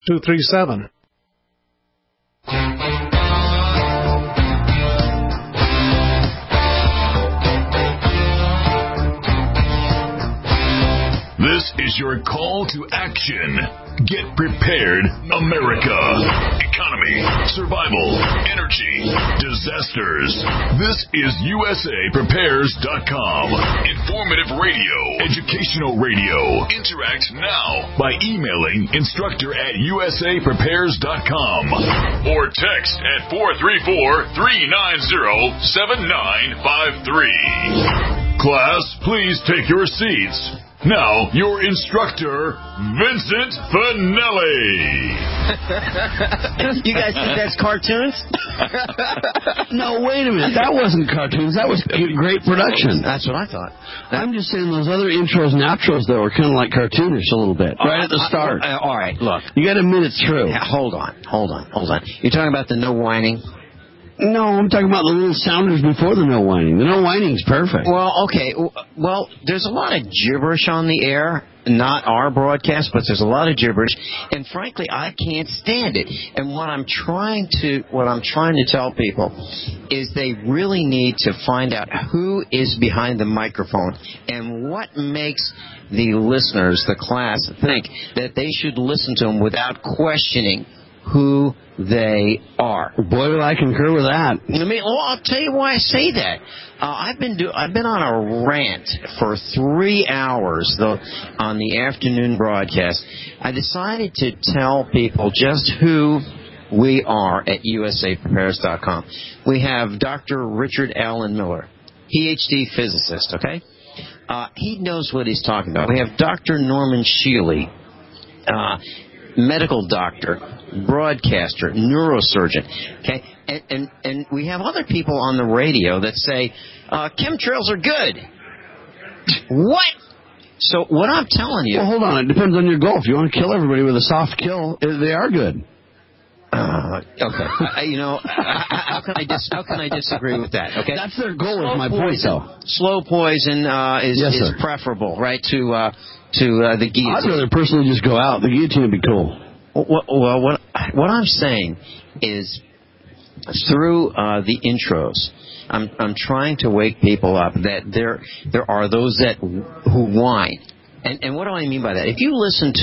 237. This is your call to action. Get prepared, America. Economy, survival, energy, disasters. This is USAPrepares.com. Informative radio, educational radio. Interact now by emailing instructor@USAPrepares.com or text at 434-390-7953. Class, please take your seats. Now, your instructor, Vincent Finelli. You guys think that's cartoons? No, wait a minute. That wasn't cartoons. That was great production. That's what I thought. I'm just saying those other intros and outros, though, are kind of like cartoonish a little bit. Right at the start. All right, look. You got to admit it's true. Yeah, hold on. You're talking about the no whining? No, I'm talking about the little sounders before the no whining. The no whining's perfect. Well, okay. Well, there's a lot of gibberish on the air. Not our broadcast, but there's a lot of gibberish. And frankly, I can't stand it. And what I'm trying to tell people is they really need to find out who is behind the microphone and what makes the listeners, the class, think that they should listen to them without questioning who they are. Boy, do I concur with that. I'll tell you why I say that. I've been on a rant for 3 hours on the afternoon broadcast. I decided to tell people just who we are at USAPrepares.com. We have Dr. Richard Allen Miller, PhD physicist, okay? He knows what he's talking about. We have Dr. Norman Shealy, medical doctor, broadcaster, neurosurgeon, okay? And we have other people on the radio that say, chemtrails are good. What? So what I'm telling you... Well, hold on. It depends on your goal. If you want to kill everybody with a soft kill, they are good. Okay. How can I disagree with that? Okay. That's their goal, is my point, though. Slow poison is preferable, right, to the guillotine. I'd rather personally just go out. The guillotine would be cool. Well, what I'm saying is, through the intros, I'm trying to wake people up that there are those who whine. And what do I mean by that? If you listen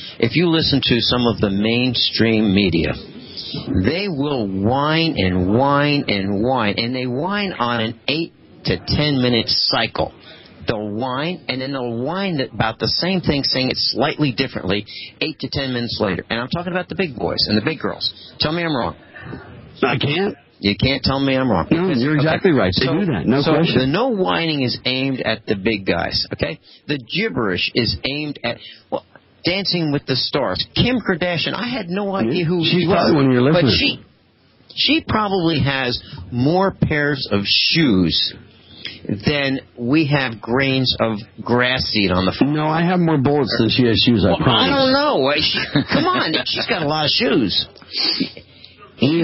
to some of the mainstream media, they will whine and whine and whine, and they whine on an 8 to 10 minute cycle. They'll whine, and then they'll whine about the same thing, saying it slightly differently 8 to 10 minutes later. And I'm talking about the big boys and the big girls. Tell me I'm wrong. I can't. You can't tell me I'm wrong. No, you're exactly right. They do that. No question. So the no whining is aimed at the big guys, okay? The gibberish is aimed at... Dancing with the Stars. Kim Kardashian, I had no idea who she was. Probably one of your listeners. But she probably has more pairs of shoes than we have grains of grass seed on the floor. No, I have more bullets than she has shoes, I promise. I don't know. Come on, she's got a lot of shoes. She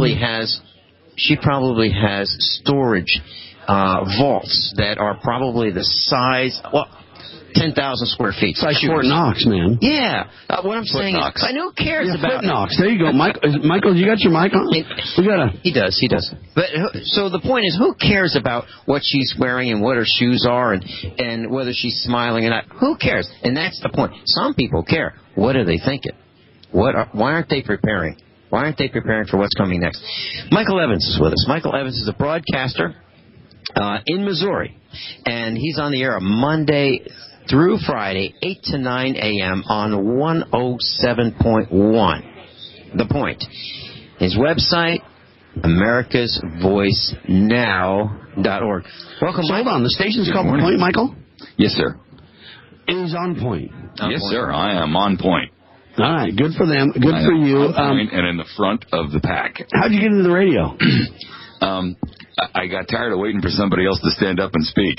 probably has storage vaults that are probably the size... 10,000 square feet. It's like Fort Knox, man. Yeah. What I'm saying is, I know who cares about Fort Knox. There you go. Michael, you got your mic on? He does. But so the point is, who cares about what she's wearing and what her shoes are and whether she's smiling or not? Who cares? And that's the point. Some people care. What are they thinking? Why aren't they preparing? Why aren't they preparing for what's coming next? Michael Evans is with us. Michael Evans is a broadcaster in Missouri, and he's on the air Monday through Friday, 8 to 9 a.m. on 107.1. The Point. His website, americasvoicenow.org. Welcome, Michael. Hold on. The station's called Point, Michael? Yes, sir. It is on point. Yes, sir. I am on point. All right. Good for them. Good for you. On point and in the front of the pack. How'd you get into the radio? I got tired of waiting for somebody else to stand up and speak.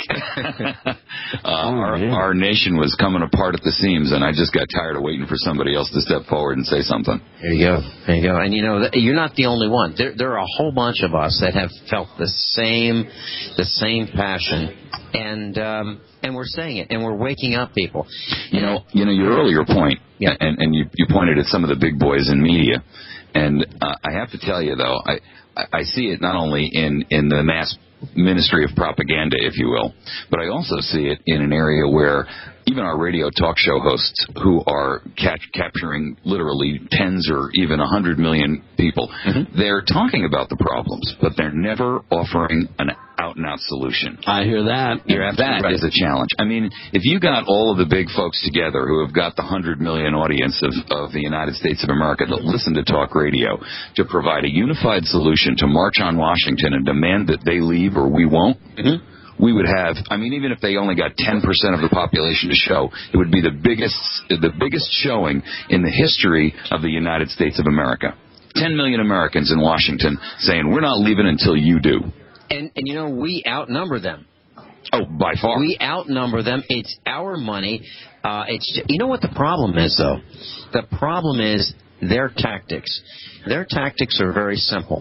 Our nation was coming apart at the seams, and I just got tired of waiting for somebody else to step forward and say something. There you go. And you're not the only one. There are a whole bunch of us that have felt the same passion, and we're saying it, and we're waking up people. You know, your earlier point Yeah. And you pointed at some of the big boys in media. And I have to tell you, though, I see it not only in the mass ministry of propaganda, if you will, but I also see it in an area where even our radio talk show hosts who are capturing literally tens or even 100 million people, they're talking about the problems, but they're never offering an out-and-out solution. I hear that. You're absolutely That right. is a challenge. I mean, if you got all of the big folks together who have got the 100 million audience of the United States of America that listen to talk radio to provide a unified solution to march on Washington and demand that they leave or we won't, we would have, I mean, even if they only got 10% of the population to show, it would be the biggest showing in the history of the United States of America. 10 million Americans in Washington saying, we're not leaving until you do. And you know, we outnumber them. Oh, by far. We outnumber them. It's our money. You know what the problem is, though? The problem is their tactics. Their tactics are very simple.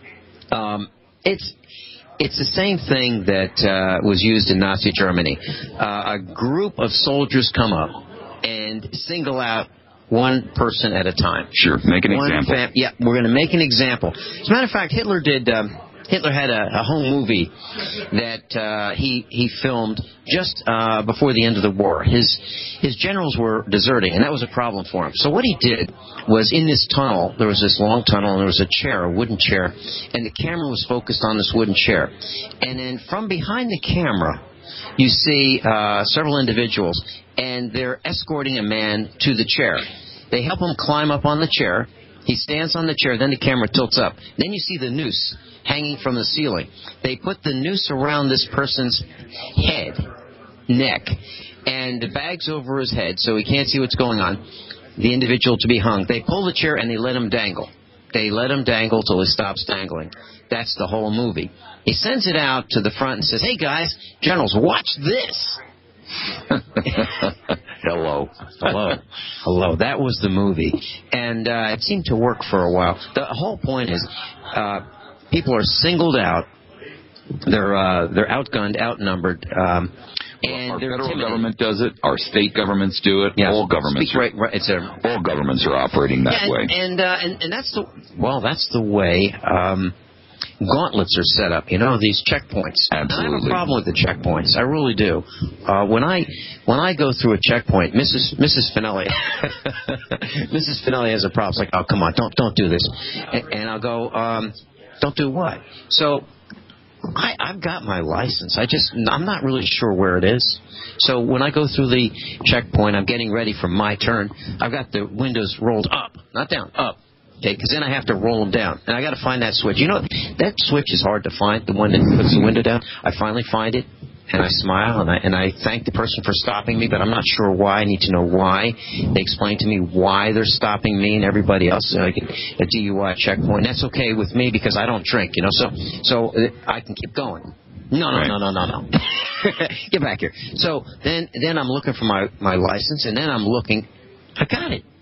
It's the same thing that was used in Nazi Germany. A group of soldiers come up and single out one person at a time. Sure, make an example. Yeah, we're going to make an example. As a matter of fact, Hitler had a home movie that he filmed just before the end of the war. His generals were deserting, and that was a problem for him. So what he did was, in this tunnel, there was this long tunnel, and there was a chair, a wooden chair, and the camera was focused on this wooden chair. And then from behind the camera, you see several individuals, and they're escorting a man to the chair. They help him climb up on the chair. He stands on the chair, then the camera tilts up. Then you see the noose hanging from the ceiling. They put the noose around this person's head, neck, and the bag's over his head so he can't see what's going on, the individual to be hung. They pull the chair and they let him dangle. They let him dangle till he stops dangling. That's the whole movie. He sends it out to the front and says, hey guys, generals, watch this. Hello. That was the movie. And it seemed to work for a while. The whole point is people are singled out. They're outgunned, outnumbered. And our they're federal intimidated. government does it. Our state governments do it. Yeah. All governments. Right. All governments are operating that way. And that's the way gauntlets are set up. You know, these checkpoints. Absolutely. I have a problem with the checkpoints. I really do. When I go through a checkpoint, Mrs. Finelli, Mrs. Finelli has a problem. It's like, oh, come on, don't do this. And I'll go, don't do what? So I've got my license. I'm not really sure where it is. So when I go through the checkpoint, I'm getting ready for my turn. I've got the windows rolled up, not down, up. Okay, because then I have to roll them down. And I got to find that switch. You know, that switch is hard to find, the one that puts the window down. I finally find it, and I smile, and I thank the person for stopping me, but I'm not sure why. I need to know why. They explain to me why they're stopping me and everybody else. Like a DUI checkpoint. That's okay with me because I don't drink, you know, so I can keep going. No. Get back here. So then I'm looking for my license, and then I'm looking. I got it.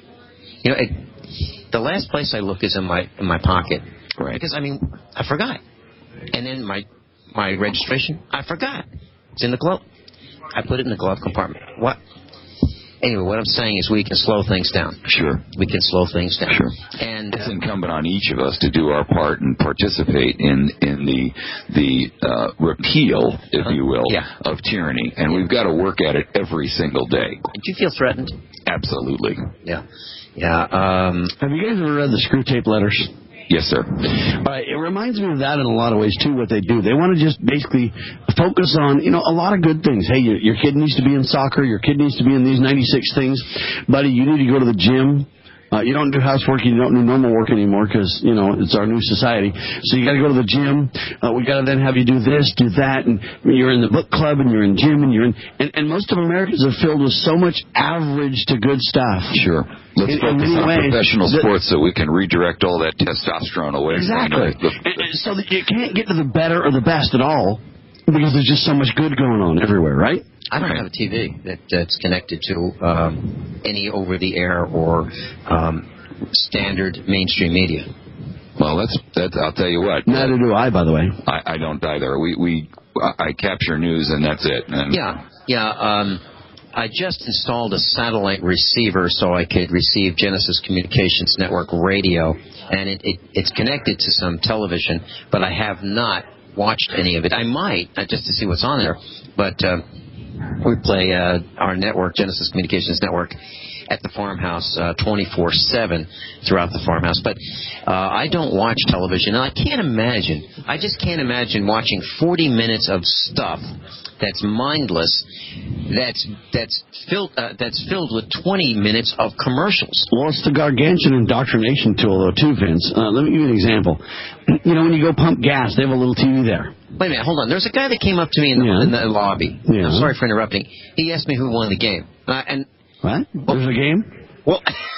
The last place I look is in my pocket, right? Because I forgot. And then my registration, I forgot. It's in the glove. I put it in the glove compartment. What? Anyway, what I'm saying is we can slow things down. Sure. We can slow things down. Sure. And it's incumbent on each of us to do our part and participate in the repeal, if you will, of tyranny. And we've got to work at it every single day. Do you feel threatened? Absolutely. Yeah. Have you guys ever read the Screw Tape Letters? Yes, sir. All right, it reminds me of that in a lot of ways, too, what they do. They want to just basically focus on, a lot of good things. Hey, your kid needs to be in soccer. Your kid needs to be in these 96 things. Buddy, you need to go to the gym. You don't do housework. You don't do normal work anymore because, it's our new society. So you got to go to the gym. We got to then have you do this, do that. And you're in the book club and you're in gym and and most of Americans are filled with so much average to good stuff. Sure. Let's focus on professional sports so we can redirect all that testosterone away. Exactly. So that you can't get to the better or the best at all because there's just so much good going on everywhere, right? I don't have a TV that's connected to any over-the-air or standard mainstream media. Well, that's. I'll tell you what. Neither do I, by the way. I don't either. I capture news and that's it. And I just installed a satellite receiver so I could receive Genesis Communications Network radio, and it's connected to some television, but I have not watched any of it. I might, just to see what's on there, but we play our network, Genesis Communications Network, at the farmhouse 24/7 throughout the farmhouse. But I don't watch television, and I just can't imagine watching 40 minutes of stuff that's mindless, that's filled with 20 minutes of commercials. Well, it's the gargantuan indoctrination tool, though, too, Vince. Let me give you an example. You know, when you go pump gas, they have a little TV there. Wait a minute, hold on. There's a guy that came up to me in the lobby. Yeah. I'm sorry for interrupting. He asked me who won the game. What? There's a game? Well,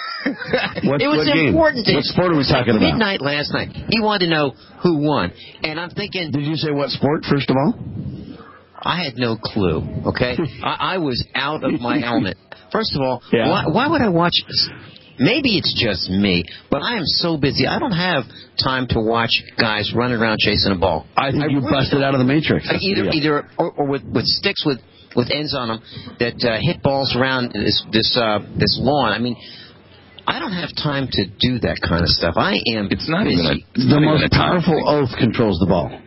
it was important to him. What sport are we talking about? Midnight last night. He wanted to know who won. And I'm thinking... Did you say what sport, first of all? I had no clue, okay? I was out of my element. First of all, why would I watch this? Maybe it's just me, but I am so busy. I don't have time to watch guys running around chasing a ball. I think you busted out of the Matrix. Either with sticks with ends on them that hit balls around this lawn. I mean, I don't have time to do that kind of stuff. It's not busy. even the most powerful oath controls the ball.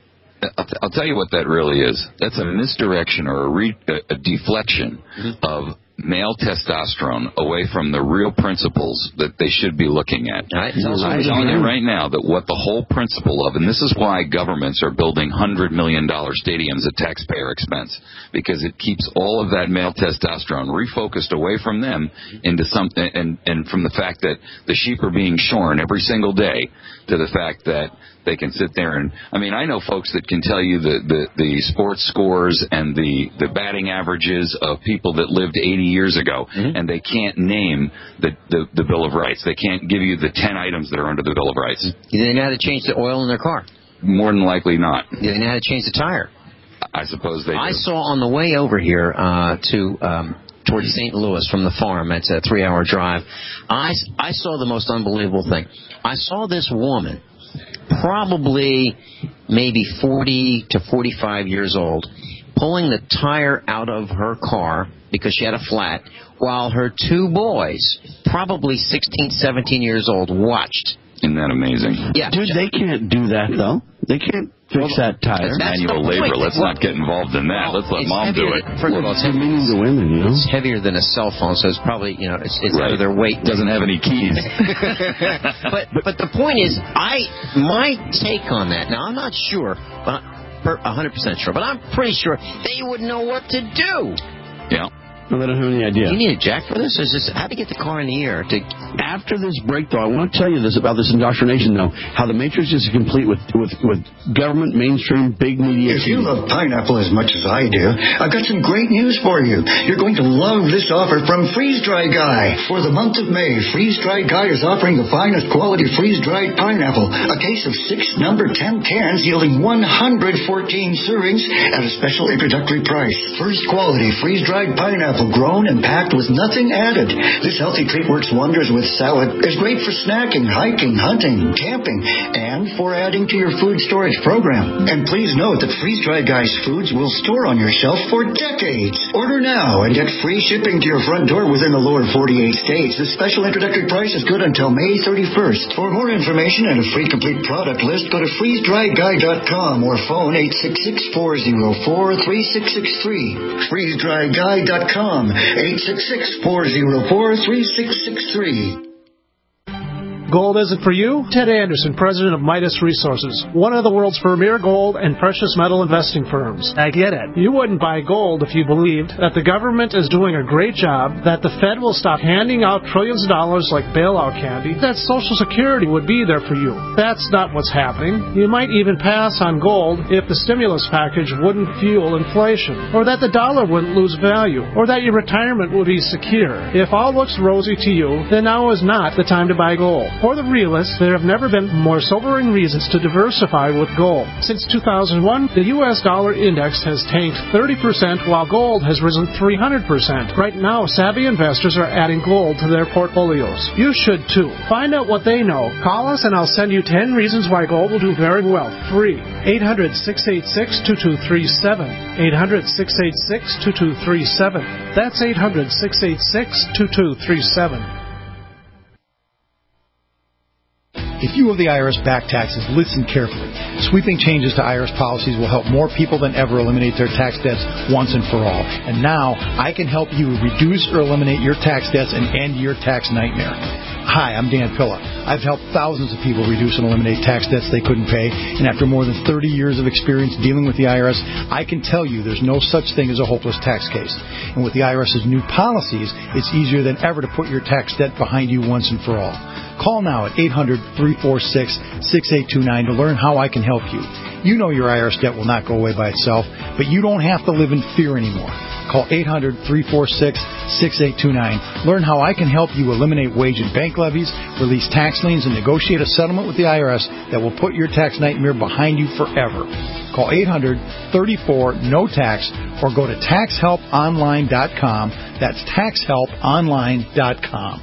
I'll tell you what that really is. That's a misdirection or a deflection of male testosterone away from the real principles that they should be looking at. Right. I'm telling you right now that what the whole principle of, and this is why governments are building $100 million stadiums at taxpayer expense, because it keeps all of that male testosterone refocused away from them into something, and from the fact that the sheep are being shorn every single day to the fact that they can sit there and, I mean, I know folks that can tell you the sports scores and the batting averages of people that lived 80 years ago, and they can't name the Bill of Rights. They can't give you the 10 items that are under the Bill of Rights. Do they know how to change the oil in their car? More than likely not. Do they know how to change the tire? I suppose they do. I saw on the way over here towards St. Louis from the farm, it's a 3-hour drive, I saw the most unbelievable thing. I saw this woman, probably maybe 40 to 45 years old, pulling the tire out of her car because she had a flat, while her 2 boys, probably 16, 17 years old, watched. Isn't that amazing? Yeah. Dude, they can't do that, though. They can't fix that tire. That's manual labor. Let's not get involved in that. Let's let Mom do it. First of all, it's meaning to women, you know? It's heavier than a cell phone, so it's probably, it's right. under their weight. Doesn't have any keys. but the point is, my take on that, now I'm not sure, but 100% sure, but I'm pretty sure they wouldn't know what to do. Yeah. No, they don't have any idea. You need a jack for this? Or is this how to get the car in the air? After this break, though, I want to tell you this about this indoctrination, though. How the Matrix is complete with government, mainstream, big media. If you love pineapple as much as I do, I've got some great news for you. You're going to love this offer from Freeze Dry Guy. For the month of May, Freeze Dry Guy is offering the finest quality freeze-dried pineapple. A case of 6 number 10 cans yielding 114 servings at a special introductory price. First quality freeze-dried pineapple, grown and packed with nothing added. This healthy treat works wonders with salad. It's great for snacking, hiking, hunting, camping, and for adding to your food storage program. And please note that Freeze Dry Guy's foods will store on your shelf for decades. Order now and get free shipping to your front door within the lower 48 states. This special introductory price is good until May 31st. For more information and a free complete product list, go to freezedryguy.com or phone 866-404-3663. freezedryguy.com 866-404-3663. Gold isn't for you? Ted Anderson, president of Midas Resources, one of the world's premier gold and precious metal investing firms. I get it. You wouldn't buy gold if you believed that the government is doing a great job, that the Fed will stop handing out trillions of dollars like bailout candy, that Social Security would be there for you. That's not what's happening. You might even pass on gold if the stimulus package wouldn't fuel inflation, or that the dollar wouldn't lose value, or that your retirement would be secure. If all looks rosy to you, then now is not the time to buy gold. For the realist, there have never been more sobering reasons to diversify with gold. Since 2001, the U.S. dollar index has tanked 30%, while gold has risen 300%. Right now, savvy investors are adding gold to their portfolios. You should too. Find out what they know. Call us and I'll send you 10 reasons why gold will do very well. Free. 800-686-2237. 800-686-2237. That's 800-686-2237. If you owe the IRS back taxes, listen carefully. Sweeping changes to IRS policies will help more people than ever eliminate their tax debts once and for all. And now, I can help you reduce or eliminate your tax debts and end your tax nightmare. Hi, I'm Dan Pilla. I've helped thousands of people reduce and eliminate tax debts they couldn't pay, and after more than 30 years of experience dealing with the IRS, I can tell you there's no such thing as a hopeless tax case. And with the IRS's new policies, it's easier than ever to put your tax debt behind you once and for all. Call now at 800-346-6829 to learn how I can help you. You know your IRS debt will not go away by itself, but you don't have to live in fear anymore. Call 800-346-6829. Learn how I can help you eliminate wage and bank levies, release tax liens, and negotiate a settlement with the IRS that will put your tax nightmare behind you forever. Call 800-34-NO-TAX or go to taxhelponline.com. That's taxhelponline.com.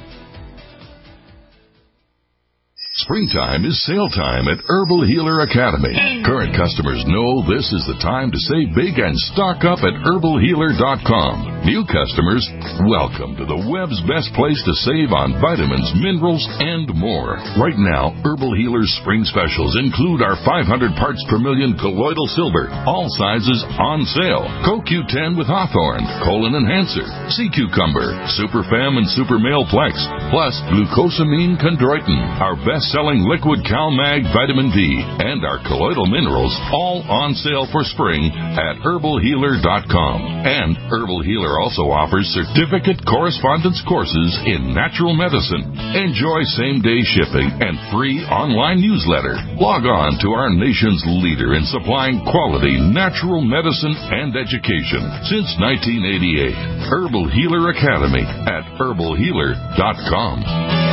Springtime is sale time at Herbal Healer Academy. Current customers know this is the time to save big and stock up at herbalhealer.com. New customers, welcome to the web's best place to save on vitamins, minerals, and more. Right now, Herbal Healer's spring specials include our 500 parts per million colloidal silver, all sizes on sale. CoQ10 with Hawthorne, Colon Enhancer, Sea Cucumber, Super Fem and Super Male Plex, plus glucosamine chondroitin, our best-selling liquid CalMag vitamin D, and our colloidal minerals, all on sale for spring at herbalhealer.com. And Herbal Healer also offers certificate correspondence courses in natural medicine. Enjoy same-day shipping and free online newsletter. Log on to our nation's leader in supplying quality natural medicine and education since 1988. Herbal Healer Academy at herbalhealer.com.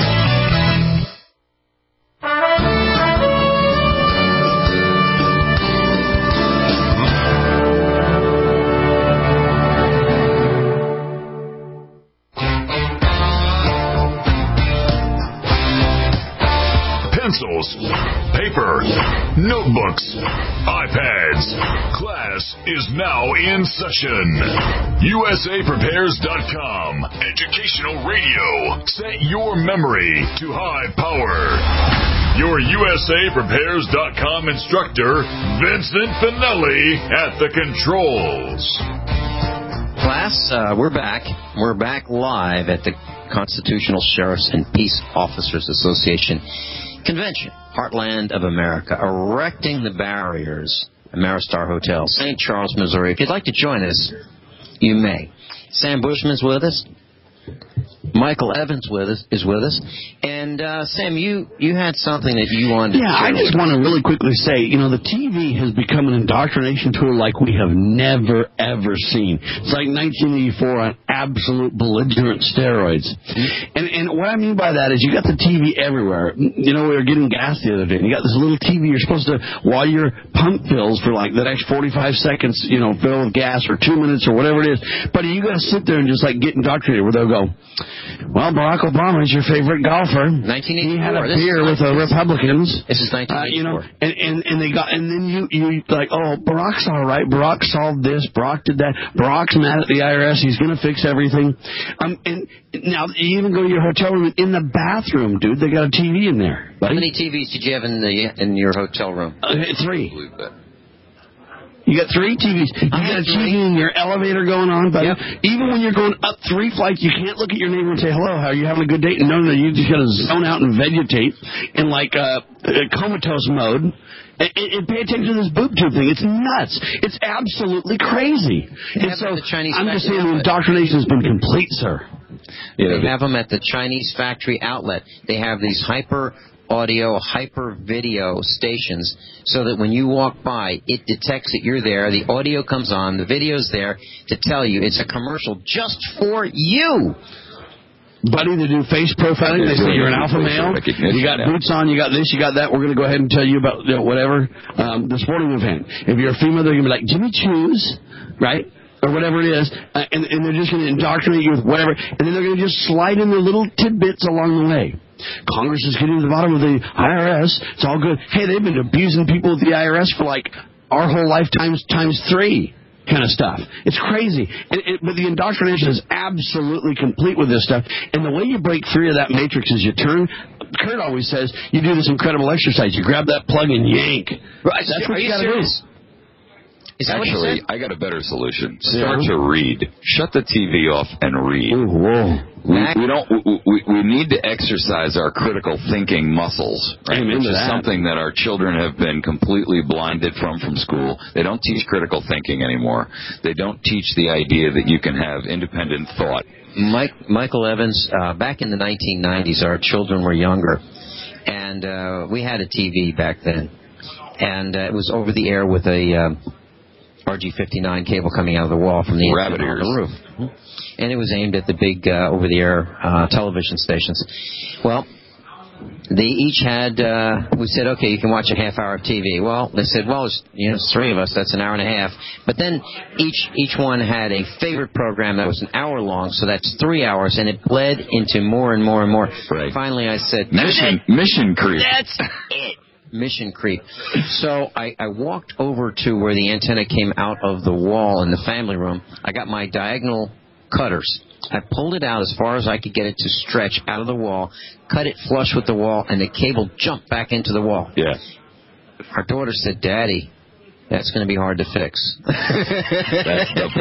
Pencils, paper, notebooks, iPads. Class is now in session. USAPrepares.com. Educational radio. Set your memory to high power. Your USAPrepares.com instructor, Vincent Finelli, at the controls. Class, we're back. We're back live at the Constitutional Sheriffs and Peace Officers Association Convention, Heartland of America, erecting the barriers, Ameristar Hotel, St. Charles, Missouri. If you'd like to join us, you may. Sam Bushman's with us. Michael Evans is with us. And, Sam, you had something that you wanted to share. I just want to really quickly say, the TV has become an indoctrination tool like we have never, ever seen. It's like 1984 on absolute belligerent steroids. And what I mean by that is you got the TV everywhere. We were getting gas the other day, and you got this little TV. You're supposed to, while your pump fills for like the next 45 seconds, fill with gas or 2 minutes or whatever it is. But you got to sit there and just like get indoctrinated where they'll go, well, Barack Obama is your favorite golfer. 1984. He had a beer with the Republicans. This is 1984. And then you like, oh, Barack's all right. Barack solved this. Barack did that. Barack's mad at the IRS. He's going to fix everything. And now you even go to your hotel room. In the bathroom, dude, they got a TV in there. Buddy. How many TVs did you have in your hotel room? 3. You got 3 TVs. You got a TV in your elevator going on, buddy. Yep. Even when you're going up 3 flights, you can't look at your neighbor and say, hello, how are you having a good day? No, you just got to zone out and vegetate in like comatose mode and pay attention to this boob tube thing. It's nuts. It's absolutely crazy. And so I'm just saying the indoctrination has been complete, sir. They have them at the Chinese factory outlet. They have these hyper audio, hyper video stations so that when you walk by, it detects that you're there, the audio comes on, the video's there to tell you it's a commercial just for you. Buddy, they do face profiling. They say you're an alpha male. You got boots on, you got this, you got that. We're going to go ahead and tell you about whatever, the sporting event. If you're a female, they're going to be like, Jimmy Choos, right? Or whatever it is. And they're just going to indoctrinate you with whatever. And then they're going to just slide in their little tidbits along the way. Congress is getting to the bottom of the IRS. It's all good. Hey, they've been abusing people with the IRS for like our whole lifetimes times 3. Kind of stuff. It's crazy. But the indoctrination is absolutely complete with this stuff. And the way you break free of that matrix is you turn. Kurt always says you do this incredible exercise. You grab that plug and yank. Right. That's what you got to do. Actually, I got a better solution. Start to read. Shut the TV off and read. Ooh, whoa. We need to exercise our critical thinking muscles, right? Which is something that our children have been completely blinded from school. They don't teach critical thinking anymore. They don't teach the idea that you can have independent thought. Michael Evans, back in the 1990s, our children were younger, and we had a TV back then, and it was over the air with a RG59 cable coming out of the wall from the rabbit ears on the roof. And it was aimed at the big over-the-air television stations. Well, they each had, we said, okay, you can watch a half hour of TV. Well, they said, well, it's 3 of us, that's an hour and a half. But then each one had a favorite program that was an hour long, so that's 3 hours, and it bled into more and more and more. Right. Finally, I said, Mission creep. That's it. Mission creep. So I walked over to where the antenna came out of the wall in the family room. I got my diagonal cutters. I pulled it out as far as I could get it to stretch out of the wall, cut it flush with the wall, and the cable jumped back into the wall. Yeah. Our daughter said, Daddy, that's going to be hard to fix. That's the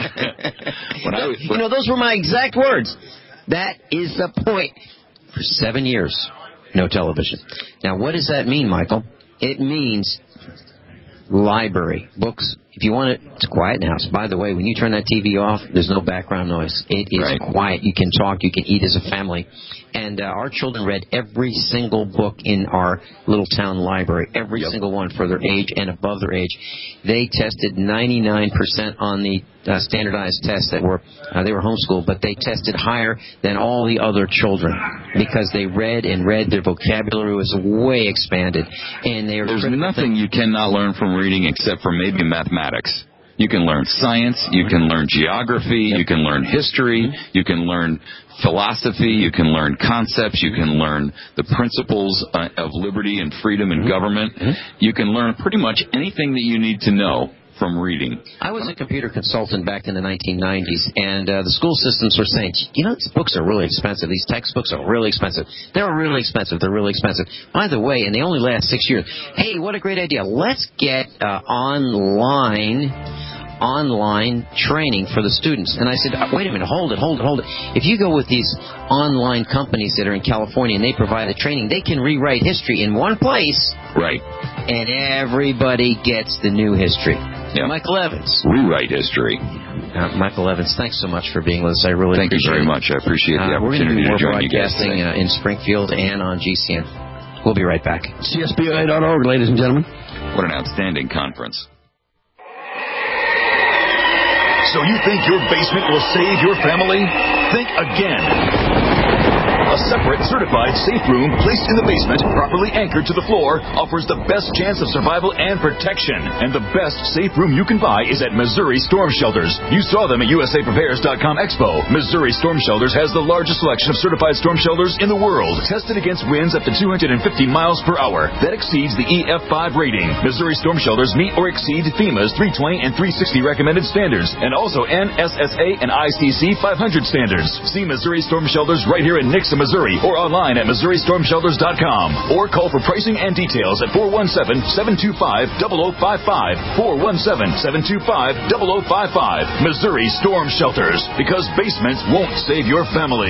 point. Those were my exact words. That is the point. For 7 years, no television. Now, what does that mean, Michael? It means library, books. If you want it, it's quiet in the house. By the way, when you turn that TV off, there's no background noise. It is quiet. You can talk. You can eat as a family. And our children read every single book in our little town library, every single one for their age and above their age. They tested 99% on the standardized tests that were they were homeschooled, but they tested higher than all the other children because they read and read. Their vocabulary was way expanded. And there's nothing you cannot learn from reading except for maybe mathematics. You can learn science, you can learn geography, you can learn history, you can learn philosophy, you can learn concepts, you can learn the principles of liberty and freedom in government. You can learn pretty much anything that you need to know from reading. I was a computer consultant back in the 1990s, and the school systems were saying, these books are really expensive. These textbooks are really expensive. They're really expensive. They're really expensive. By the way, and they only last 6 years. Hey, what a great idea. Let's get online training for the students. And I said, wait a minute, hold it. If you go with these online companies that are in California and they provide the training, they can rewrite history in one place. Right. And everybody gets the new history. Yeah. Michael Evans. Rewrite history. Michael Evans, thanks so much for being with us. I really appreciate it. Thank you very much. I appreciate the opportunity to join you guys today. We're going to do more broadcasting in Springfield and on GCN. We'll be right back. CSBI.org, ladies and gentlemen. What an outstanding conference. So you think your basement will save your family? Think again. A separate, certified safe room placed in the basement, properly anchored to the floor, offers the best chance of survival and protection. And the best safe room you can buy is at Missouri Storm Shelters. You saw them at USAPrepares.com Expo. Missouri Storm Shelters has the largest selection of certified storm shelters in the world, tested against winds up to 250 miles per hour. That exceeds the EF5 rating. Missouri Storm Shelters meet or exceed FEMA's 320 and 360 recommended standards, and also NSSA and ICC 500 standards. See Missouri Storm Shelters right here in Nixon, Missouri, or online at MissouriStormShelters.com, or call for pricing and details at 417-725-0055, 417-725-0055. Missouri Storm Shelters, because basements won't save your family.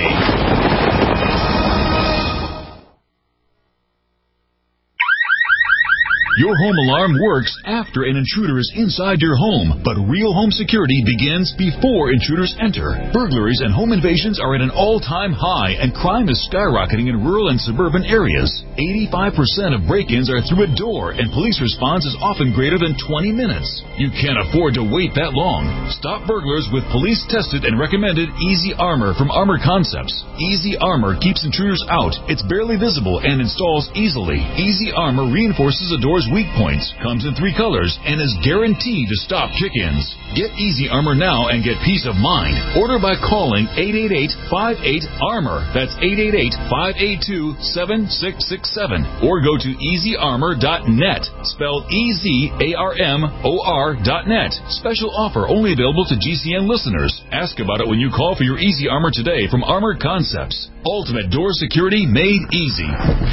Your home alarm works after an intruder is inside your home, but real home security begins before intruders enter. Burglaries and home invasions are at an all-time high, and crime is skyrocketing in rural and suburban areas. 85% of break-ins are through a door, and police response is often greater than 20 minutes. You can't afford to wait that long. Stop burglars with police-tested and recommended Easy Armor from Armor Concepts. Easy Armor keeps intruders out. It's barely visible and installs easily. Easy Armor reinforces a door's weak points, comes in 3 colors, and is guaranteed to stop kick-ins. Get Easy Armor now and get peace of mind. Order by calling 888-58-ARMOR. That's 888-582-7667. Or go to easyarmor.net, spelled EasyArmor.net. Special offer only available to GCN listeners. Ask about it when you call for your Easy Armor today from Armor Concepts. Ultimate door security made easy.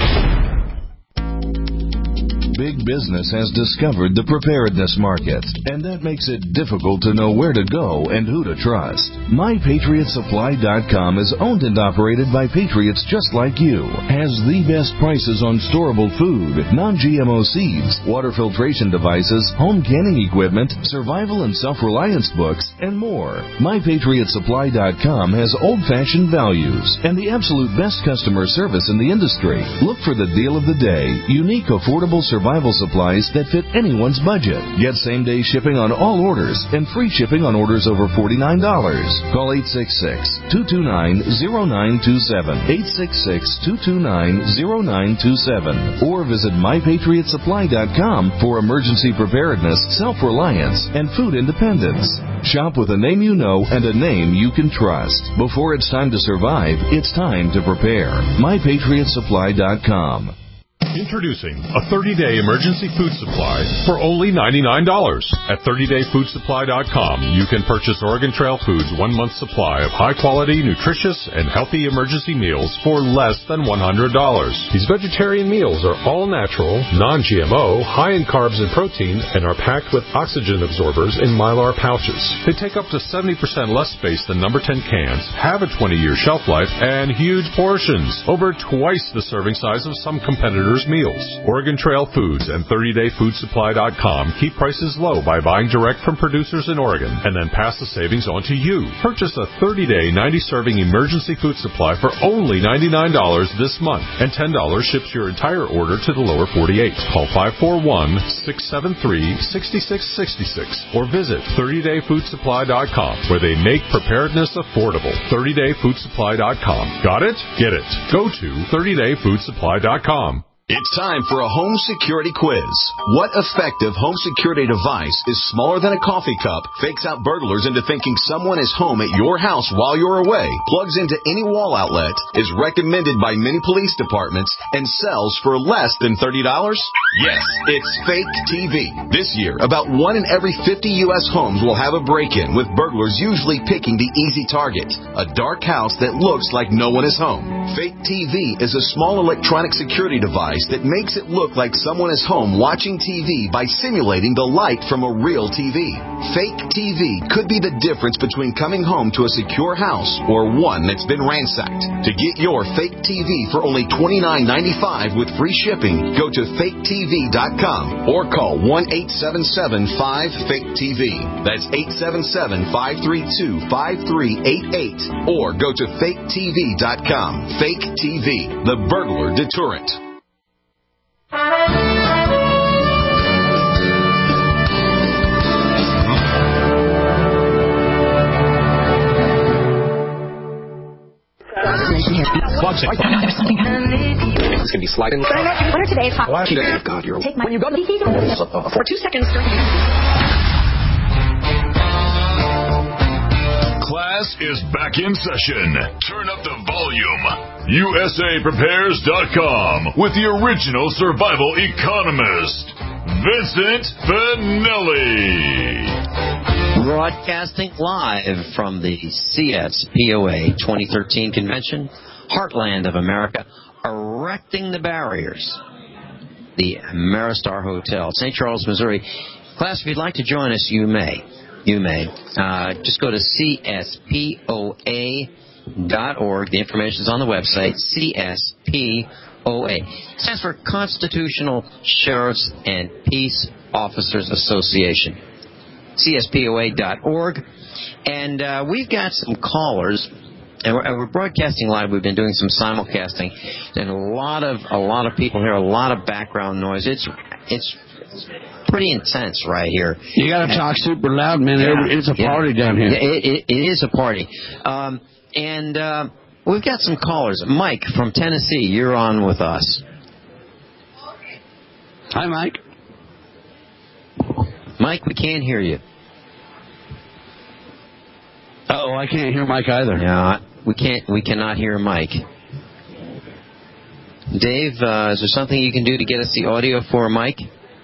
Big business has discovered the preparedness market, and that makes it difficult to know where to go and who to trust. MyPatriotSupply.com is owned and operated by patriots just like you. Has the best prices on storable food, non-GMO seeds, water filtration devices, home canning equipment, survival and self-reliance books, and more. MyPatriotSupply.com has old-fashioned values and the absolute best customer service in the industry. Look for the deal of the day. Unique, affordable survival supplies that fit anyone's budget. Get same-day shipping on all orders and free shipping on orders over $49. Call 866-229-0927, 866-229-0927, or visit MyPatriotSupply.com for emergency preparedness, self-reliance, and food independence. Shop with a name you know and a name you can trust. Before it's time to survive, it's time to prepare. MyPatriotSupply.com. Introducing a 30-day emergency food supply for only $99. At 30dayfoodsupply.com, you can purchase Oregon Trail Foods' 1-month supply of high-quality, nutritious, and healthy emergency meals for less than $100. These vegetarian meals are all natural, non-GMO, high in carbs and protein, and are packed with oxygen absorbers in Mylar pouches. They take up to 70% less space than number 10 cans, have a 20-year shelf life, and huge portions, over twice the serving size of some competitors' meals. Oregon Trail Foods and 30dayfoodsupply.com keep prices low by buying direct from producers in Oregon and then pass the savings on to you. Purchase a 30-day 90-serving emergency food supply for only $99 this month, and $10 ships your entire order to the lower 48. Call 541-673-6666 or visit 30dayfoodsupply.com, where they make preparedness affordable. 30dayfoodsupply.com. Got it? Get it. Go to 30dayfoodsupply.com. It's time for a home security quiz. What effective home security device is smaller than a coffee cup, fakes out burglars into thinking someone is home at your house while you're away, plugs into any wall outlet, is recommended by many police departments, and sells for less than $30? Yes, it's Fake TV. This year, about 1 in every 50 U.S. homes will have a break-in, with burglars usually picking the easy target, a dark house that looks like no one is home. Fake TV is a small electronic security device that makes it look like someone is home watching TV by simulating the light from a real TV. Fake TV could be the difference between coming home to a secure house or one that's been ransacked. To get your Fake TV for only $29.95 with free shipping, go to faketv.com or call 1-877-5-FAKE-TV. That's 877-532-5388 or go to faketv.com. Fake TV, the burglar deterrent. It's going to be sliding. What are today's hot? God, you're... Take my... When you go to the... For 2 seconds... Class is back in session. Turn up the volume. USAPrepares.com with the original survival economist, Vincent Finelli. Broadcasting live from the CSPOA 2013 convention, Heartland of America, erecting the barriers. The Ameristar Hotel, St. Charles, Missouri. Class, if you'd like to join us, you may. Just go to cspoa.org. The information is on the website, It stands for Constitutional Sheriffs and Peace Officers Association. CSPOA.org. And we've got some callers. And we're broadcasting live. We've been doing some simulcasting, and a lot of people hear a lot of background noise. It's pretty intense right here. You got to talk super loud, man. Yeah, it's a party down here. It is a party. And we've got some callers. Mike from Tennessee, you're on with us. Hi, Mike. Mike, we can't hear you. Uh-oh, I can't hear Mike either. Yeah, we cannot hear Mike. Dave, is there something you can do to get us the audio for Mike?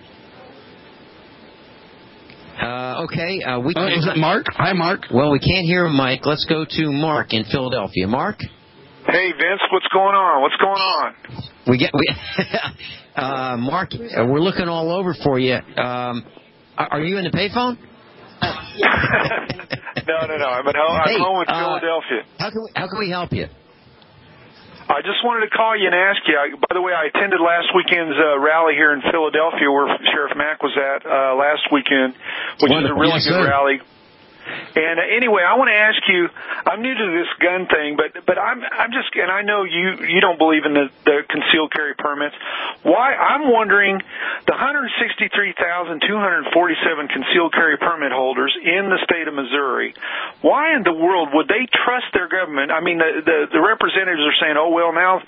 Okay. Is it Mark? Hi, Mark. Well, we can't hear Mike. Let's go to Mark in Philadelphia. Mark? Hey, Vince, what's going on? What's going on? Mark, we're looking all over for you. Are you in the payphone? No. I'm at home. I'm home in Philadelphia. How can we help you? I just wanted to call you and ask you. By the way, I attended last weekend's rally here in Philadelphia, where Sheriff Mack was at last weekend, which is a really good rally. And anyway, I want to ask you. I'm new to this gun thing, but I'm just, and I know you don't believe in the concealed carry permits. Why? I'm wondering the 163,247 concealed carry permit holders in the state of Missouri. Why in the world would they trust their government? I mean, the representatives are saying, oh well, now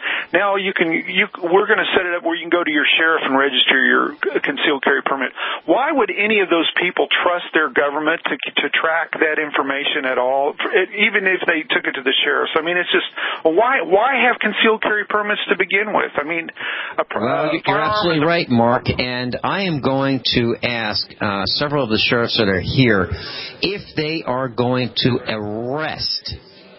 we're going to set it up where you can go to your sheriff and register your concealed carry permit. Why would any of those people trust their government to track that information at all, even if they took it to the sheriffs? I mean, it's just, why have concealed carry permits to begin with? I mean, you're absolutely right, Mark, and I am going to ask several of the sheriffs that are here if they are going to arrest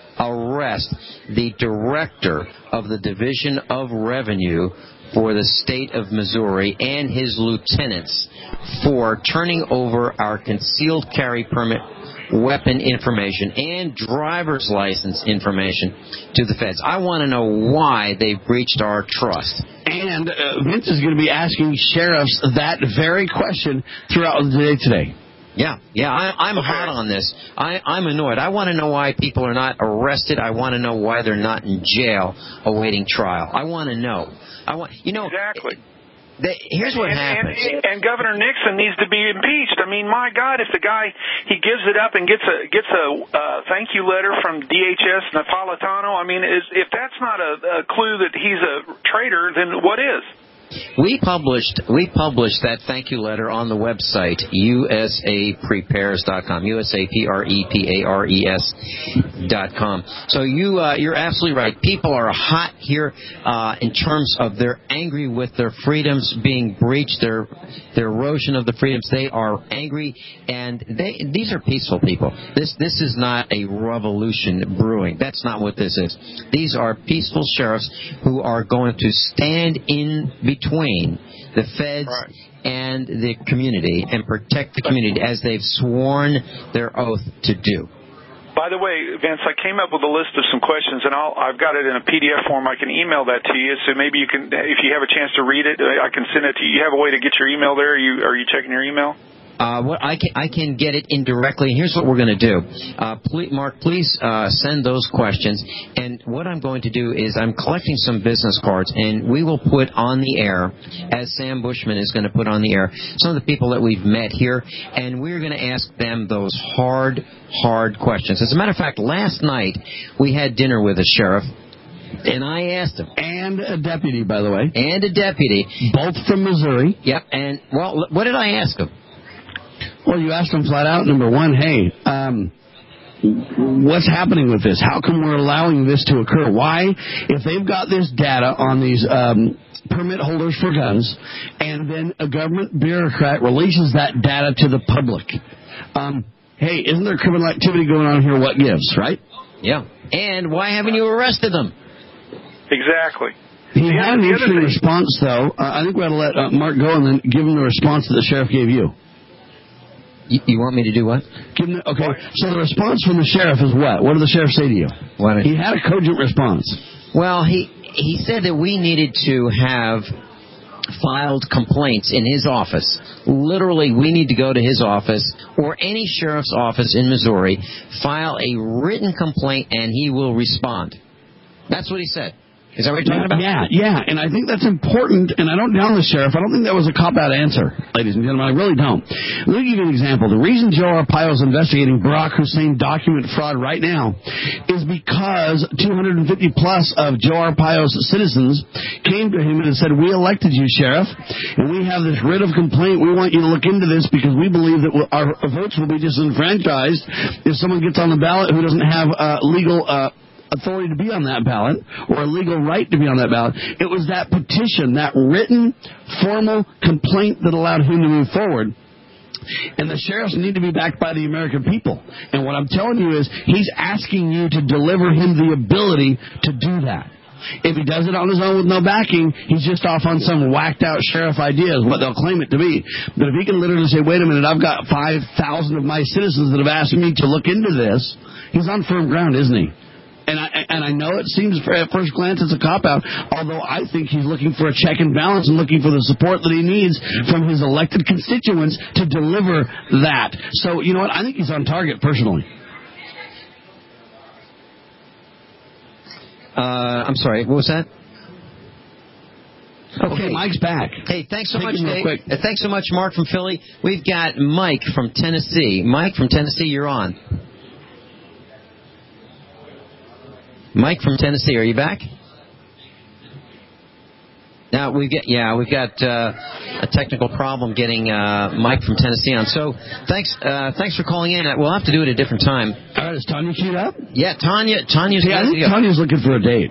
the director of the Division of Revenue for the state of Missouri and his lieutenants for turning over our concealed carry permit weapon information and driver's license information to the feds. I want to know why they've breached our trust. And Vince is going to be asking sheriffs that very question throughout the day today. Yeah, I'm hot on this. I'm annoyed. I want to know why people are not arrested. I want to know why they're not in jail awaiting trial. I want to know. Exactly. Here's what happens. And Governor Nixon needs to be impeached. I mean, my God, if the guy, he gives it up and gets a thank you letter from DHS Napolitano, I mean, if that's not a clue that he's a traitor, then what is? We published that thank you letter on the website, usaprepares.com, usaprepares.com. So you're absolutely right. People are hot here in terms of they're angry with their freedoms being breached, their erosion of the freedoms. They are angry, and these are peaceful people. This is not a revolution brewing. That's not what this is. These are peaceful sheriffs who are going to stand in between the feds and the community and protect the community as they've sworn their oath to do. By the way, Vince, I came up with a list of some questions, and I've got it in a PDF form. I can email that to you, so maybe you can, if you have a chance to read it, I can send it to you. You have a way to get your email there? Are you checking your email? I can get it indirectly. Here's what we're going to do. Mark, please send those questions. And what I'm going to do is I'm collecting some business cards, and we will put on the air, as Sam Bushman is going to put on the air, some of the people that we've met here, and we're going to ask them those hard questions. As a matter of fact, last night we had dinner with a sheriff, and I asked him. And a deputy, by the way. And a deputy. Both from Missouri. Yep. And, well, what did I ask him? Well, you asked them flat out, number one, hey, what's happening with this? How come we're allowing this to occur? Why, if they've got this data on these permit holders for guns, and then a government bureaucrat releases that data to the public, hey, isn't there criminal activity going on here? What gives, right? Yeah. And why haven't you arrested them? Exactly. He had an interesting response, though. I think we ought to let Mark go and then give him the response that the sheriff gave you. You want me to do what? Okay, so the response from the sheriff is what? What did the sheriff say to you? He had a cogent response. Well, he he said that we needed to have filed complaints in his office. Literally, we need to go to his office or any sheriff's office in Missouri, file a written complaint, and he will respond. That's what he said. Is that what you're talking about? Yeah, and I think that's important, and I don't down the sheriff. I don't think that was a cop-out answer, ladies and gentlemen. I really don't. Let me give you an example. The reason Joe Arpaio is investigating Barack Hussein document fraud right now is because 250-plus of Joe Arpaio's citizens came to him and said, we elected you, Sheriff, and we have this writ of complaint. We want you to look into this because we believe that our votes will be disenfranchised if someone gets on the ballot who doesn't have legal authority to be on that ballot or a legal right to be on that ballot. It was that petition, that written, formal complaint that allowed him to move forward. And the sheriffs need to be backed by the American people. And what I'm telling you is he's asking you to deliver him the ability to do that. If he does it on his own with no backing, he's just off on some whacked-out sheriff idea is what they'll claim it to be. But if he can literally say, wait a minute, I've got 5,000 of my citizens that have asked me to look into this, he's on firm ground, isn't he? And I know it seems at first glance it's a cop-out, although I think he's looking for a check and balance and looking for the support that he needs from his elected constituents to deliver that. So, you know what? I think he's on target, personally. I'm sorry, what was that? Okay, Mike's back. Hey, thanks so much, Dave. Thanks so much, Mark from Philly. We've got Mike from Tennessee. Mike from Tennessee, you're on. Mike from Tennessee, are you back? Now we've got a technical problem getting Mike from Tennessee on. So thanks for calling in. We'll have to do it at a different time. All right, is Tanya queued up? Yeah, Tanya's. Yeah, I think Tanya's looking for a date.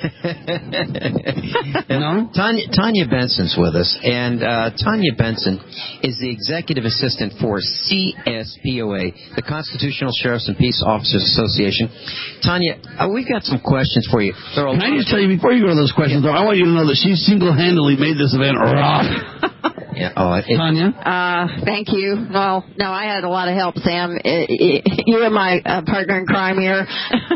No, Tanya Benson's with us, and Tanya Benson is the executive assistant for CSPOA, the Constitutional Sheriffs and Peace Officers Association. Tanya, we've got some questions for you. Can I just tell you before you go to those questions, though, I want you to know that she's single-handedly made this event rock. Tanya? Thank you. Well, no, I had a lot of help, Sam. You're my partner in crime here.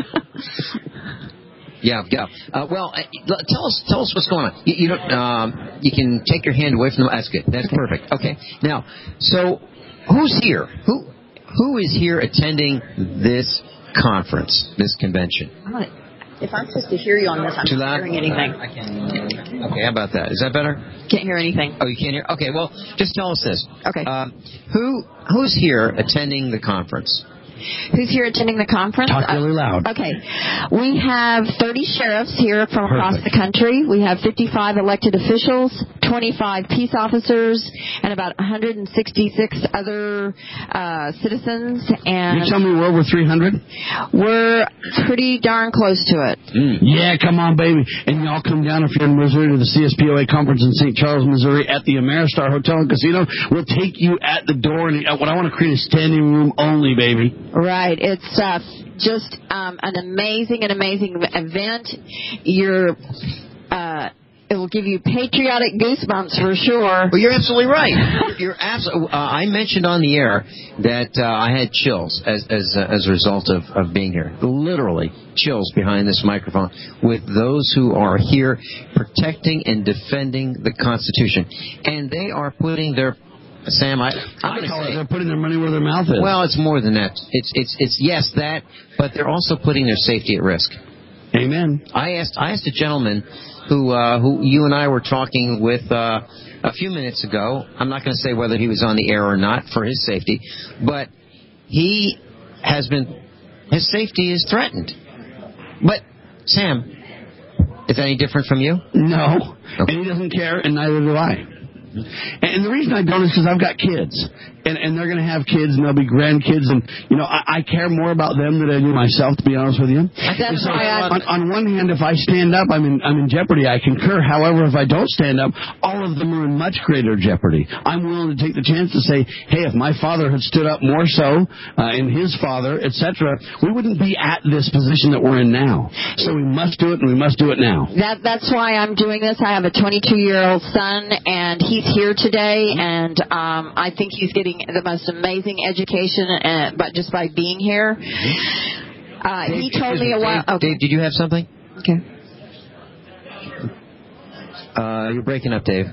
Yeah. Well, tell us what's going on. You don't. You can take your hand away from them. That's good. That's perfect. Okay. Now, so who's here? Who is here attending this conference, this convention? If I'm supposed to hear you on this, I'm not hearing anything. I can. Okay, how about that? Is that better? Can't hear anything. Oh, you can't hear? Okay, well, just tell us this. Okay. Who's here attending the conference? Who's here attending the conference? Talk really loud. Okay. We have 30 sheriffs here from across the country. We have 55 elected officials, 25 peace officers, and about 166 other citizens. And you tell me we're over 300? We're pretty darn close to it. Yeah, come on, baby. And y'all come down if you're in Missouri to the CSPOA conference in St. Charles, Missouri at the Ameristar Hotel and Casino. We'll take you at the door. And what I want to create is standing room only, baby. Right. It's just an amazing event. It will give you patriotic goosebumps for sure. Well, you're absolutely right. You're absolutely. I mentioned on the air that I had chills as a result of being here. Literally chills behind this microphone with those who are here protecting and defending the Constitution, and they are putting their Sam, I'm going to say they're putting their money where their mouth is. Well, it's more than that. It's yes that, but they're also putting their safety at risk. Amen. I asked a gentleman who you and I were talking with a few minutes ago. I'm not going to say whether he was on the air or not for his safety, but his safety is threatened. But Sam, is that any different from you? No, okay. And he doesn't care, and neither do I. And the reason I don't is because I've got kids, and they're going to have kids, and they'll be grandkids, and I care more about them than I do myself, to be honest with you. That's so why on one hand, if I stand up, I'm in jeopardy. I concur. However, if I don't stand up, all of them are in much greater jeopardy. I'm willing to take the chance to say, hey, if my father had stood up more so, and his father, etc., we wouldn't be at this position that we're in now. So we must do it, and we must do it now. That's why I'm doing this. I have a 22-year-old son, and he's here today, and I think he's getting the most amazing education, but just by being here. He told me a while. Dave, did you have something? Okay. You're breaking up, Dave.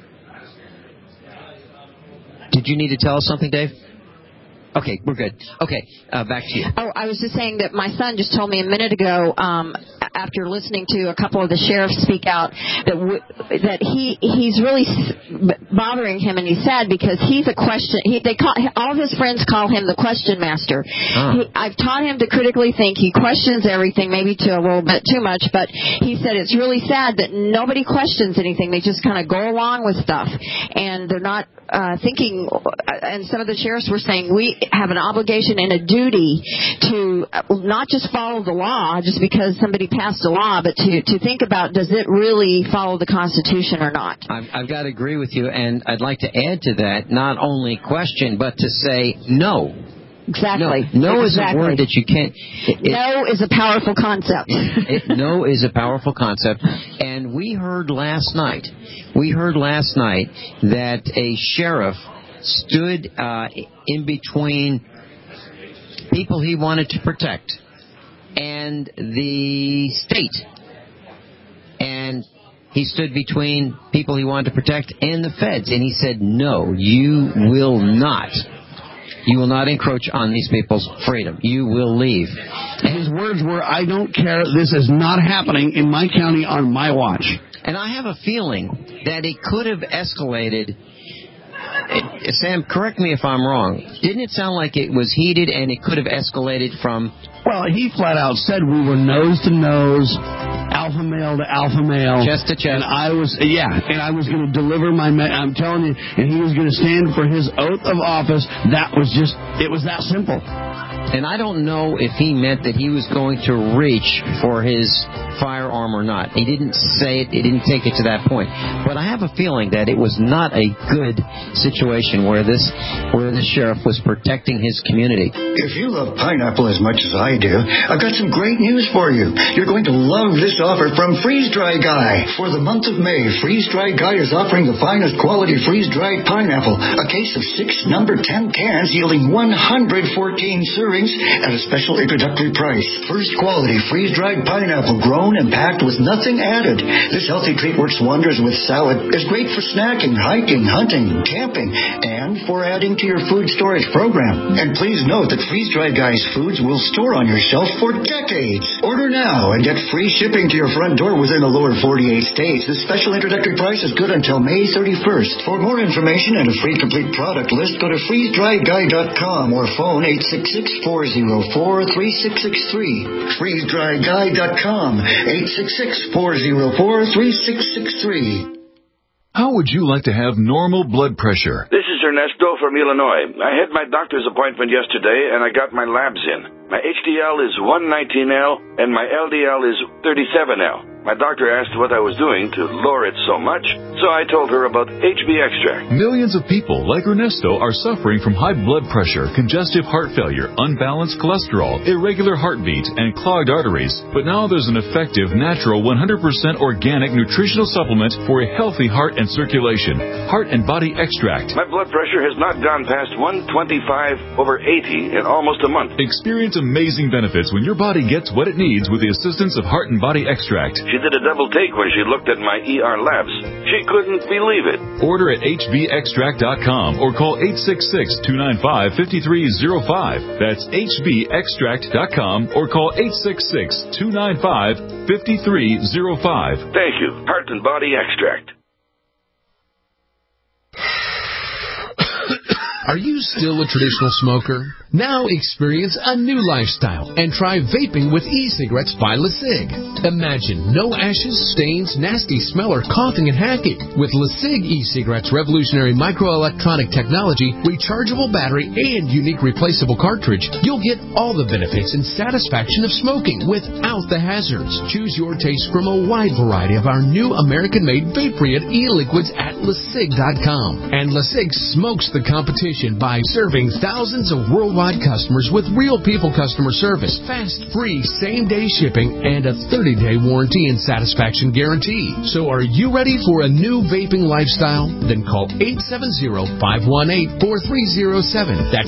Did you need to tell us something, Dave? Okay, we're good. Okay, back to you. Oh, I was just saying that my son just told me a minute ago, after listening to a couple of the sheriffs speak out, that he's really bothering him, and he's sad because he's a question. All of his friends call him the question master. I've taught him to critically think. He questions everything, maybe to a little bit too much, but he said it's really sad that nobody questions anything. They just kind of go along with stuff, and they're not thinking. And some of the sheriffs were saying we have an obligation and a duty to not just follow the law just because somebody passed a law, but to think about, does it really follow the Constitution or not? I've got to agree with you, and I'd like to add to that, not only question, but to say no. Exactly. No is a word that you can't... No is a powerful concept. No is a powerful concept. And we heard last night that a sheriff stood in between people he wanted to protect and the state. And he stood between people he wanted to protect and the feds. And he said, no, you will not. You will not encroach on these people's freedom. You will leave. And his words were, I don't care. This is not happening in my county on my watch. And I have a feeling that it could have escalated. Sam, correct me if I'm wrong. Didn't it sound like it was heated and it could have escalated from... Well, he flat out said we were nose to nose, alpha male to alpha male. Chest to chest. And I was going to deliver my... I'm telling you, and he was going to stand for his oath of office. It was that simple. And I don't know if he meant that he was going to reach for his firearm or not. He didn't say it. He didn't take it to that point. But I have a feeling that it was not a good situation where the sheriff was protecting his community. If you love pineapple as much as I do, I've got some great news for you. You're going to love this offer from Freeze Dry Guy. For the month of May, Freeze Dry Guy is offering the finest quality freeze-dried pineapple, a case of 6 number 10 cans yielding 114 servings at a special introductory price. First quality freeze-dried pineapple grown and packed with nothing added. This healthy treat works wonders with salad. It's great for snacking, hiking, hunting, camping, and for adding to your food storage program. And please note that Freeze Dry Guy's foods will store on your shelf for decades. Order now and get free shipping to your front door within the lower 48 states. This special introductory price is good until May 31st. For more information and a free complete product list, go to freezedryguy.com or phone 866-404-3663. freezedryguy.com, 866-404-3663. How would you like to have normal blood pressure? This is Ernesto from Illinois. I had my doctor's appointment yesterday, and I got my labs in. My HDL is 119L, and my LDL is 37L. My doctor asked what I was doing to lower it so much, so I told her about HB Extract. Millions of people like Ernesto are suffering from high blood pressure, congestive heart failure, unbalanced cholesterol, irregular heartbeat, and clogged arteries. But now there's an effective, natural, 100% organic nutritional supplement for a healthy heart and circulation. Heart and Body Extract. My blood pressure has not gone past 125/80 in almost a month. Experience amazing benefits when your body gets what it needs with the assistance of Heart and Body Extract. She did a double take when she looked at my ER labs. She couldn't believe it. Order at hbextract.com or call 866-295-5305. That's hbextract.com or call 866-295-5305. Thank you. Heart and Body Extract. Are you still a traditional smoker? Now experience a new lifestyle and try vaping with e-cigarettes by LeSig. Imagine no ashes, stains, nasty smell, or coughing and hacking. With LeSig e-cigarettes' revolutionary microelectronic technology, rechargeable battery, and unique replaceable cartridge, you'll get all the benefits and satisfaction of smoking without the hazards. Choose your taste from a wide variety of our new American-made vape-free e-liquids at LeSig.com. And LeSig smokes the competition mission by serving thousands of worldwide customers with real people customer service, fast, free, same-day shipping, and a 30-day warranty and satisfaction guarantee. So are you ready for a new vaping lifestyle? Then call 870-518-4307. That's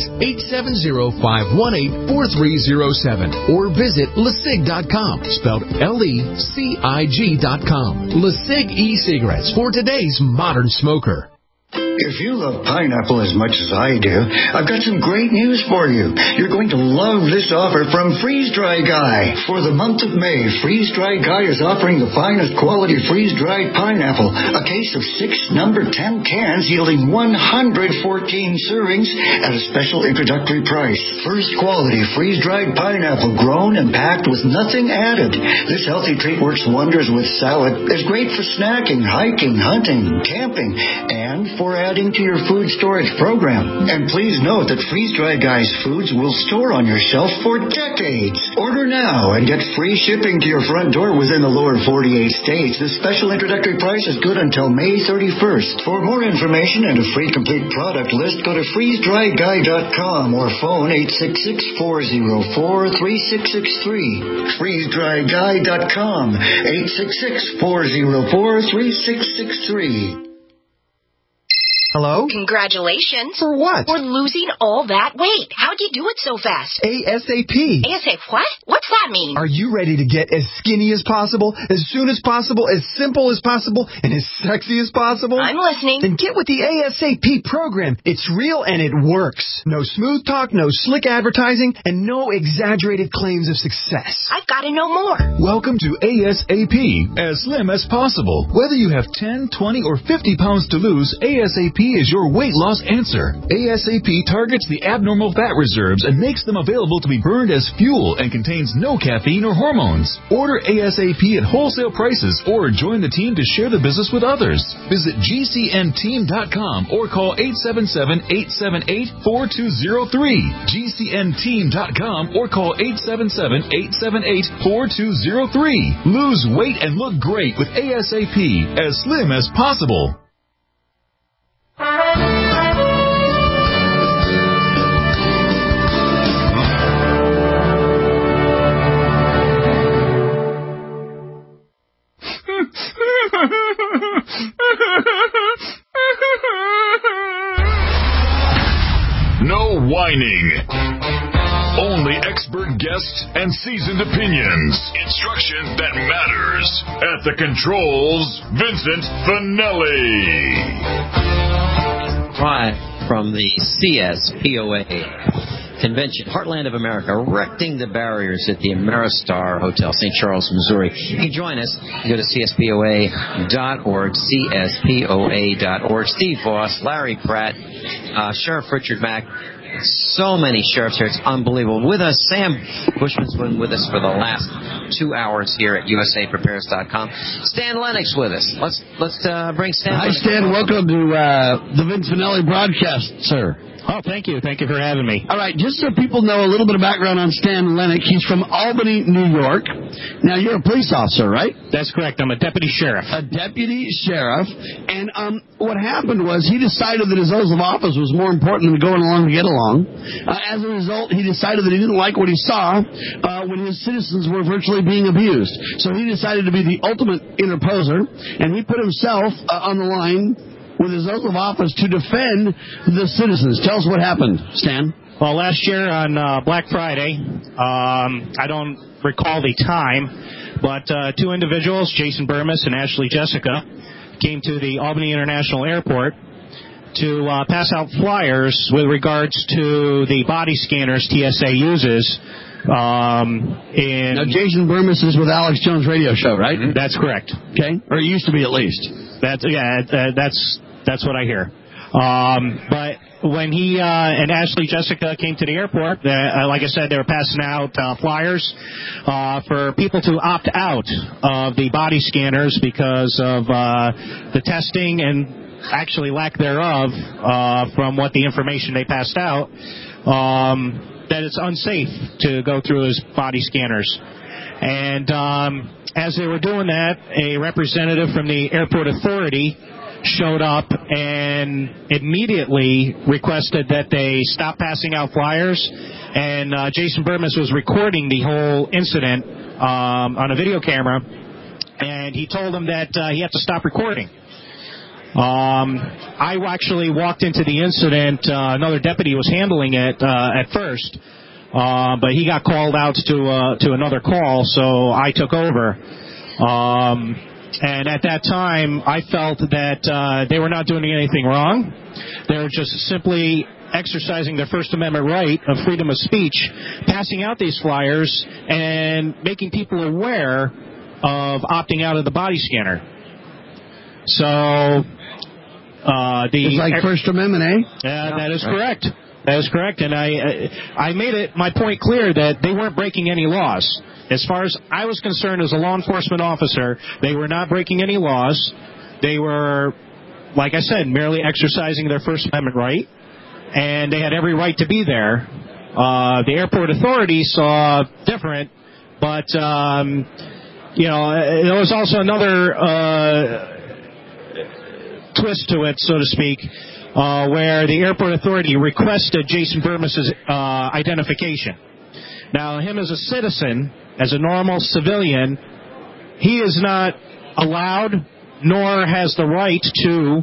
870-518-4307. Or visit LeSig.com, spelled LECIG.com. LeSig e-cigarettes for today's modern smoker. If you love pineapple as much as I do, I've got some great news for you. You're going to love this offer from Freeze Dry Guy. For the month of May, Freeze Dry Guy is offering the finest quality freeze-dried pineapple, a case of 6 number 10 cans yielding 114 servings at a special introductory price. First quality freeze-dried pineapple grown and packed with nothing added. This healthy treat works wonders with salad. It's great for snacking, hiking, hunting, camping, and for adding to your food storage program. And please note that Freeze Dry Guy's foods will store on your shelf for decades. Order now and get free shipping to your front door within the lower 48 states. This special introductory price is good until May 31st. For more information and a free complete product list, go to freezedryguy.com or phone 866-404-3663. freezedryguy.com, 866-404-3663. Hello? Congratulations. For what? For losing all that weight. How'd you do it so fast? ASAP. ASAP what? What's that mean? Are you ready to get as skinny as possible, as soon as possible, as simple as possible, and as sexy as possible? I'm listening. Then get with the ASAP program. It's real and it works. No smooth talk, no slick advertising, and no exaggerated claims of success. I've got to know more. Welcome to ASAP, as slim as possible. Whether you have 10, 20, or 50 pounds to lose, ASAP is your weight loss answer. ASAP targets the abnormal fat reserves and makes them available to be burned as fuel and contains no caffeine or hormones. Order ASAP at wholesale prices or join the team to share the business with others. Visit GCNteam.com or call 877-878-4203. GCNteam.com or call 877-878-4203. Lose weight and look great with ASAP, as slim as possible. No whining. Only expert guests and seasoned opinions. Instruction that matters. At the controls, Vincent Finelli. Live from the CSPOA Convention, Heartland of America, erecting the barriers at the Ameristar Hotel, St. Charles, Missouri. You can join us. Go to CSPOA.org, CSPOA.org. Steve Voss, Larry Pratt, Sheriff Richard Mack. So many sheriffs here. It's unbelievable. With us, Sam Bushman's been with us for the last 2 hours here at USAPrepares.com. Stan Lennox with us. Let's bring Stan. Hi, Stan. Welcome to the Vince Finelli broadcast, sir. Oh, thank you. Thank you for having me. All right, just so people know a little bit of background on Stan Lennox, he's from Albany, New York. Now, you're a police officer, right? That's correct. I'm a deputy sheriff. A deputy sheriff. And what happened was he decided that his oath of office was more important than going along to get along. As a result, he decided that he didn't like what he saw when his citizens were virtually being abused. So he decided to be the ultimate interposer, and he put himself on the line with his oath of office to defend the citizens. Tell us what happened, Stan. Well, last year on Black Friday, I don't recall the time, but 2 individuals, Jason Burmis and Ashley Jessica, came to the Albany International Airport to pass out flyers with regards to the body scanners TSA uses. Now, Jason Burmis is with Alex Jones' radio show, right? Mm-hmm. That's correct. Okay, or it used to be at least. That's what I hear. But when he and Ashley Jessica came to the airport, like I said, they were passing out flyers for people to opt out of the body scanners because of the testing and actually lack thereof from what the information they passed out, that it's unsafe to go through his body scanners. And as they were doing that, a representative from the airport authority showed up and immediately requested that they stop passing out flyers. And Jason Bermas was recording the whole incident on a video camera, and he told them that he had to stop recording. I actually walked into the incident. Another deputy was handling it at first, but he got called out to another call, so I took over. And at that time, I felt that they were not doing anything wrong. They were just simply exercising their First Amendment right of freedom of speech, passing out these flyers and making people aware of opting out of the body scanner. So it's like First Amendment, eh? Yeah, that is correct. That is correct. And I made it my point clear that they weren't breaking any laws. As far as I was concerned as a law enforcement officer, they were not breaking any laws. They were, like I said, merely exercising their First Amendment right, and they had every right to be there. The airport authorities saw different, but, there was also another twist to it, so to speak, where the airport authority requested Jason Bermas' identification. Now, him as a citizen, as a normal civilian, he is not allowed nor has the right to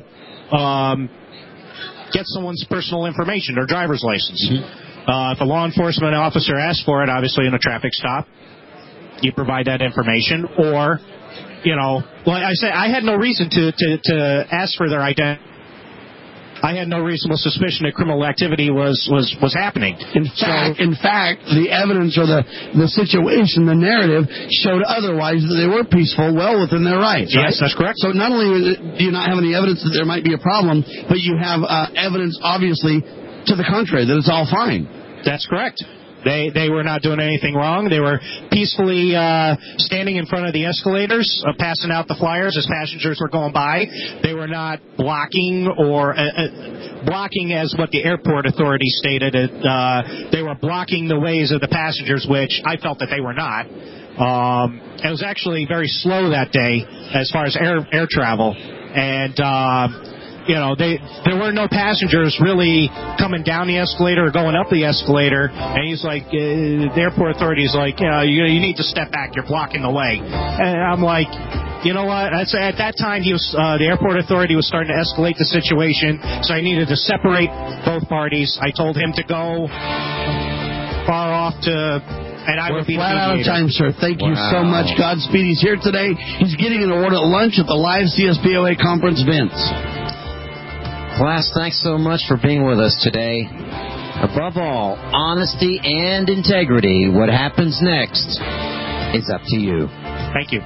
get someone's personal information, their driver's license. If a law enforcement officer asks for it, obviously in a traffic stop, you provide that information. Or, like I say, I had no reason to ask for their identity. I had no reasonable suspicion that criminal activity was happening. In fact, the evidence or the situation, the narrative, showed otherwise, that they were peaceful, well within their rights. Yes, right? That's correct. So not only do you not have any evidence that there might be a problem, but you have evidence, obviously, to the contrary, that it's all fine. That's correct. They were not doing anything wrong. They were peacefully standing in front of the escalators, passing out the flyers as passengers were going by. They were not blocking or blocking as what the airport authority stated. They were blocking the ways of the passengers, which I felt that they were not. It was actually very slow that day as far as air travel, and there were no passengers really coming down the escalator or going up the escalator. And he's like, the airport authority is like, you need to step back. You're blocking the way. And I'm like, you know what? At that time, the airport authority was starting to escalate the situation, so I needed to separate both parties. I told him to go far off and I would be flat out of time, sir. Thank you so much. Godspeed. He's here today. He's getting an award at lunch at the live CSPOA conference, Vince. Class, thanks so much for being with us today. Above all, honesty and integrity. What happens next is up to you. Thank you.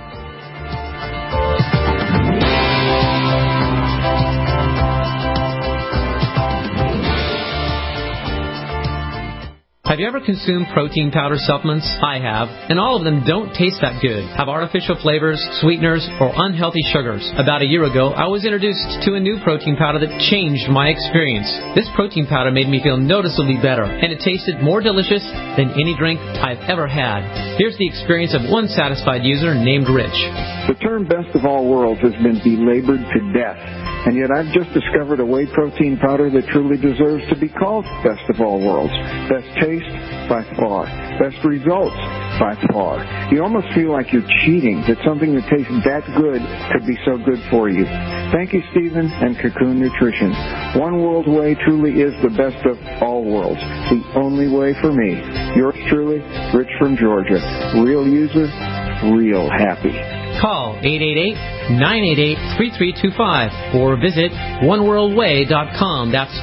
Have you ever consumed protein powder supplements? I have, and all of them don't taste that good, have artificial flavors, sweeteners, or unhealthy sugars. About a year ago, I was introduced to a new protein powder that changed my experience. This protein powder made me feel noticeably better, and it tasted more delicious than any drink I've ever had. Here's the experience of one satisfied user named Rich. The term best of all worlds has been belabored to death. And yet I've just discovered a whey protein powder that truly deserves to be called best of all worlds. Best taste, by far. Best results, by far. You almost feel like you're cheating, that something that tastes that good could be so good for you. Thank you, Stephen and Cocoon Nutrition. One World Whey truly is the best of all worlds. The only way for me. Yours truly, Rich from Georgia. Real user, real happy. Call 888-988-3325 or visit oneworldwhey.com. That's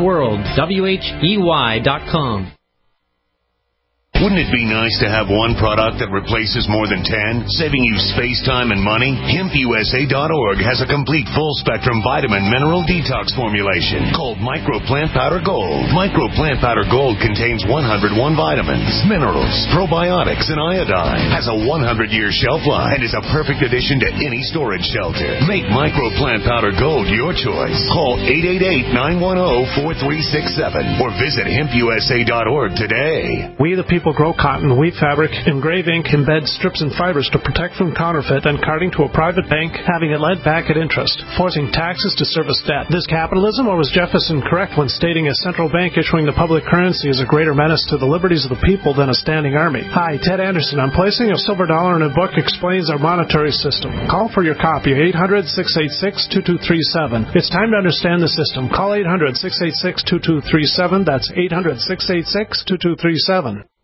oneworld.com. Wouldn't it be nice to have one product that replaces more than 10, saving you space, time, and money? HempUSA.org has a complete full-spectrum vitamin mineral detox formulation called Micro Plant Powder Gold. Micro Plant Powder Gold contains 101 vitamins, minerals, probiotics, and iodine. Has a 100-year shelf life and is a perfect addition to any storage shelter. Make Micro Plant Powder Gold your choice. Call 888-910-4367 or visit HempUSA.org today. We the people people grow cotton, weave fabric, engrave ink, embed strips and fibers to protect from counterfeit, then carting to a private bank, having it lent back at interest, forcing taxes to service debt. This capitalism, or was Jefferson correct when stating a central bank issuing the public currency is a greater menace to the liberties of the people than a standing army? Hi, Ted Anderson. I'm placing a silver dollar in a book explains our monetary system. Call for your copy, 800-686-2237. It's time to understand the system. Call 800-686-2237. That's 800-686-2237.